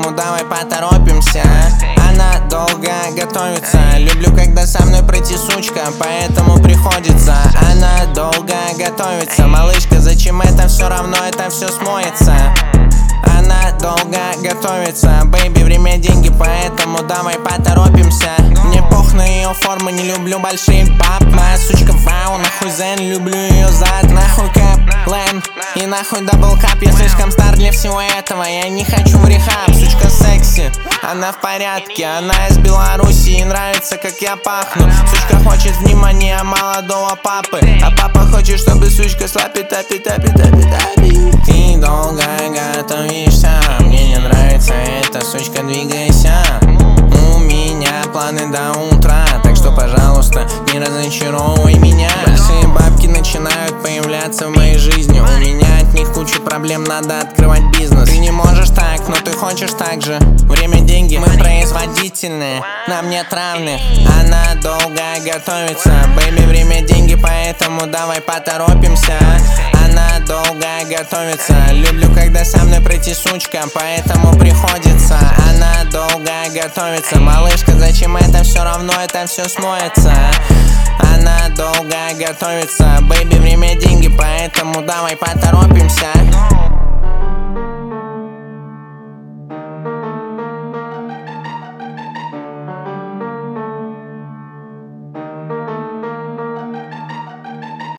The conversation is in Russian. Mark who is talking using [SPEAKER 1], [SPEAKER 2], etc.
[SPEAKER 1] поэтому давай поторопимся. Она долго готовится, люблю, когда со мной пройти, сучка, поэтому приходится. Она долго готовится, малышка, зачем это, все равно это все смоется. Она долго готовится, бэйби, время, деньги, поэтому давай поторопимся. Мне пох на ее форму, не люблю большие баб. Моя сучка вау, нахуй зен, люблю ее зад. Нахуй кэп, лэм и нахуй даблкап. Я слишком стар для всего этого, я не хочу в рехаб. Сучка секси, она в порядке, она из Беларуси, ей нравится, как я пахну. Сучка хочет внимания молодого папы, а папа хочет, чтобы сучка слапи, тапи, тапи, тапи, тапи. Ты долго готовишься, мне не нравится эта сучка, двигайся. У меня планы до утра, так что, пожалуйста, не разочаровывай меня. Большие бабки начинают появляться в моей жизни, у меня от них куча проблем, надо открывать бизнес. Ты не можешь так, но ты хочешь так же. Время, деньги, мы производительные, нам нет равных. Она долго готовится, бэйби, время, деньги, поэтому давай поторопимся. Она долго готовится, люблю, когда со мной пройти, сучка, поэтому приходится. Она долго готовится, малышка, зачем это, все равно это все смоется. Она долго готовится, бэйби, время, деньги, поэтому давай поторопимся.